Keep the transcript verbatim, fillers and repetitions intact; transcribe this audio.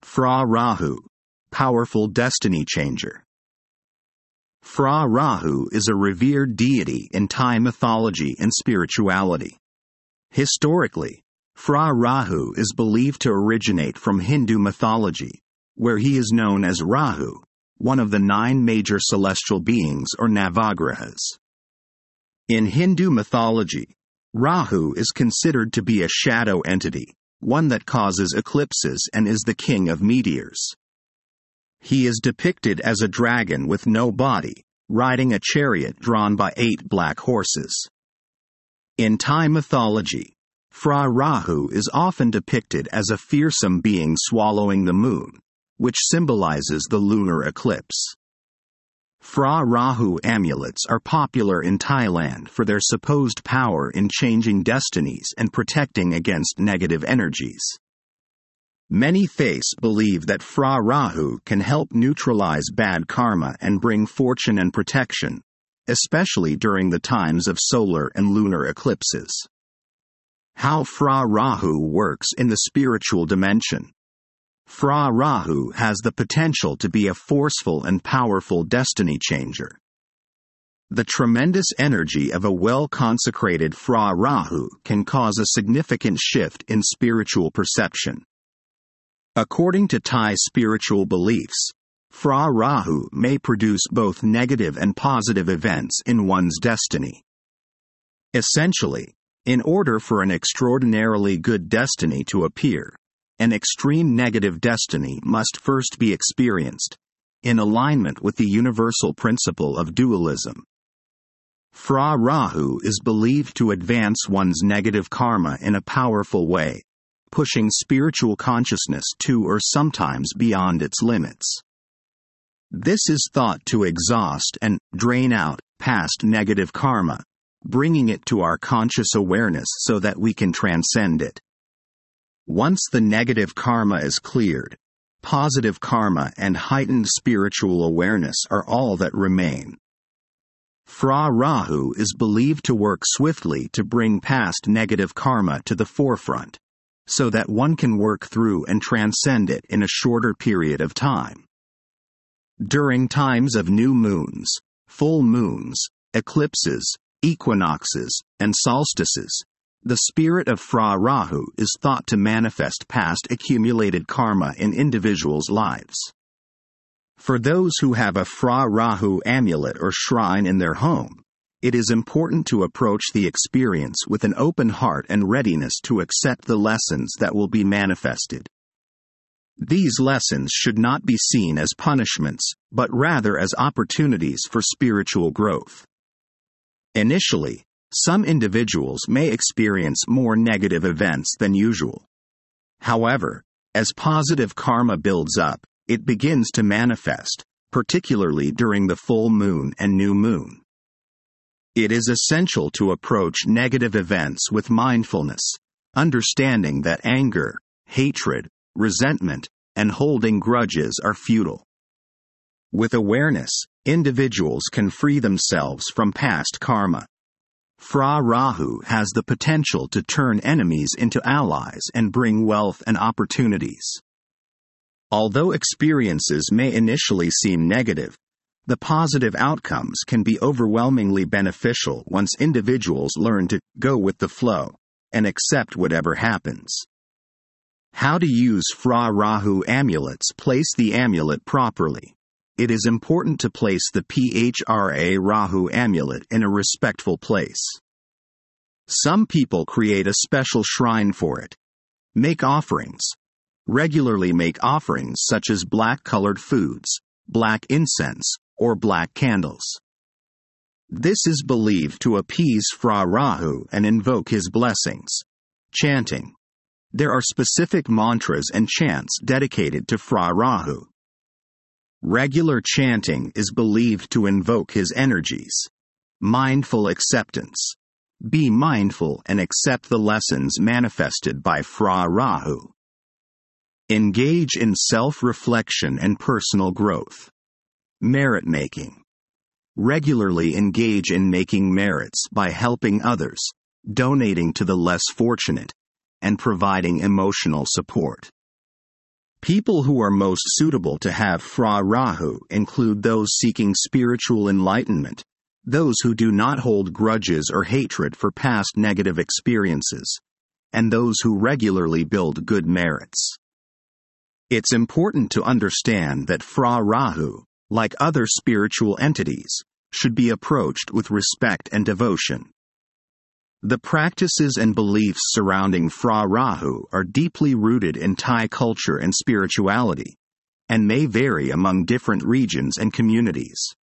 Fra Rahu, powerful destiny changer. Fra Rahu is a revered deity in Thai mythology and spirituality. Historically, Fra Rahu is believed to originate from Hindu mythology, where he is known as Rahu, one of the nine major celestial beings or Navagrahas. In Hindu mythology, Rahu is considered to be a shadow entity, one that causes eclipses and is the king of meteors. He is depicted as a dragon with no body, riding a chariot drawn by eight black horses. In Thai mythology, Fra Rahu is often depicted as a fearsome being swallowing the moon, which symbolizes the lunar eclipse. Fra Rahu amulets are popular in Thailand for their supposed power in changing destinies and protecting against negative energies. Many faiths believe that Fra Rahu can help neutralize bad karma and bring fortune and protection, especially during the times of solar and lunar eclipses. How Fra Rahu works in the spiritual dimension. Fra Rahu has the potential to be a forceful and powerful destiny changer. The tremendous energy of a well-consecrated Fra Rahu can cause a significant shift in spiritual perception. According to Thai spiritual beliefs, Fra Rahu may produce both negative and positive events in one's destiny. Essentially, in order for an extraordinarily good destiny to appear, an extreme negative destiny must first be experienced, in alignment with the universal principle of dualism. Fra Rahu is believed to advance one's negative karma in a powerful way, pushing spiritual consciousness to or sometimes beyond its limits. This is thought to exhaust and drain out past negative karma, bringing it to our conscious awareness so that we can transcend it. Once the negative karma is cleared, positive karma and heightened spiritual awareness are all that remain. Fra Rahu is believed to work swiftly to bring past negative karma to the forefront, so that one can work through and transcend it in a shorter period of time. During times of new moons, full moons, eclipses, equinoxes, and solstices, the spirit of Fra Rahu is thought to manifest past accumulated karma in individuals' lives. For those who have a Fra Rahu amulet or shrine in their home, it is important to approach the experience with an open heart and readiness to accept the lessons that will be manifested. These lessons should not be seen as punishments, but rather as opportunities for spiritual growth. Initially, some individuals may experience more negative events than usual. However, as positive karma builds up, it begins to manifest, particularly during the full moon and new moon. It is essential to approach negative events with mindfulness, understanding that anger, hatred, resentment, and holding grudges are futile. With awareness, individuals can free themselves from past karma. Fra Rahu has the potential to turn enemies into allies and bring wealth and opportunities. Although experiences may initially seem negative, the positive outcomes can be overwhelmingly beneficial once individuals learn to go with the flow and accept whatever happens. How to use Fra Rahu amulets. Place the amulet properly. It is important to place the Phra Rahu amulet in a respectful place. Some people create a special shrine for it. Make offerings. Regularly make offerings such as black-colored foods, black incense, or black candles. This is believed to appease Fra Rahu and invoke his blessings. Chanting. There are specific mantras and chants dedicated to Fra Rahu. Regular chanting is believed to invoke his energies. Mindful acceptance. Be mindful and accept the lessons manifested by Fra Rahu. Engage in self-reflection and personal growth. Merit making. Regularly engage in making merits by helping others, donating to the less fortunate, and providing emotional support. People who are most suitable to have Fra Rahu include those seeking spiritual enlightenment, those who do not hold grudges or hatred for past negative experiences, and those who regularly build good merits. It's important to understand that Fra Rahu, like other spiritual entities, should be approached with respect and devotion. The practices and beliefs surrounding Fra Rahu are deeply rooted in Thai culture and spirituality, and may vary among different regions and communities.